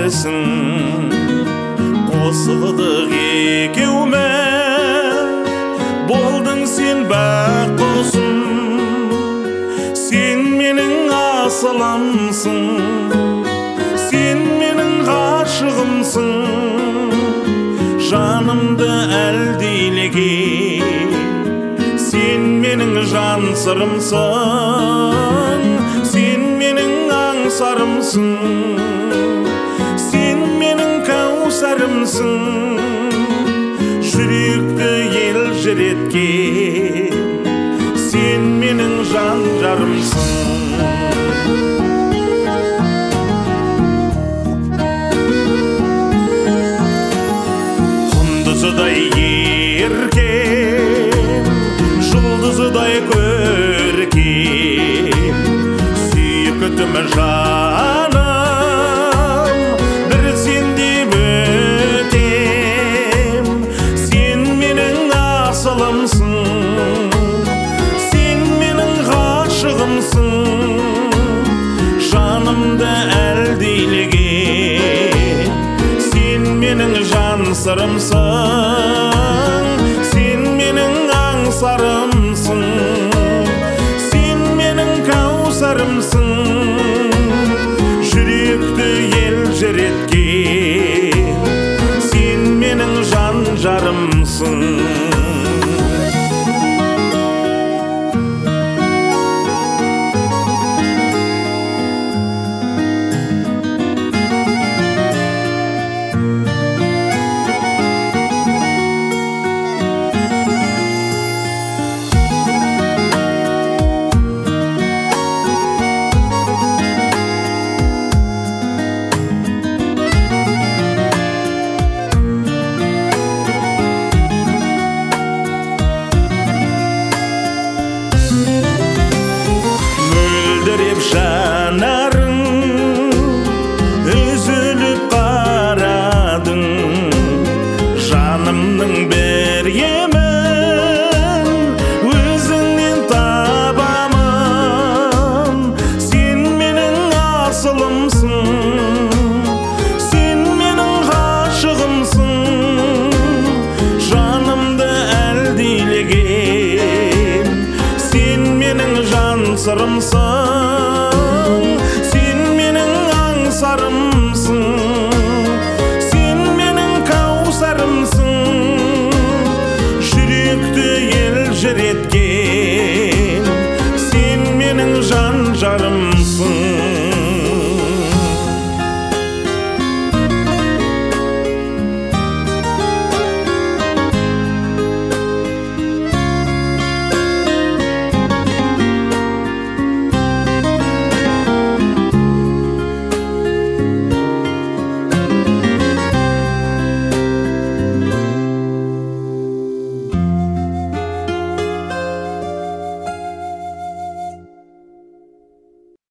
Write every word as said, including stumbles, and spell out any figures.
берсін. Қосылдық екеуіме, болдың сен бақ құсым. Сен менің асылымсың, сен менің ғашығымсың. Жанымды әлдилеген, сен менің жан сырымсың. Сен менің аңсарымсың, сен менің кәусәрімсің. Жүректі елжіреткен, сен менің жан жарымсың. Құндызыдай еркем, жұлдызыдай көркем, сүйкітімі жаным, бір сенде бөтем. Сен менің асылымсың, сен менің ғашығымсың. Жанымды әлдилеген, сен менің жан сырымсың. Сен менің аңсарымсың, сен менің кәусәрімсің. Жүректі елжіреткен, сен менің жан жарымсың.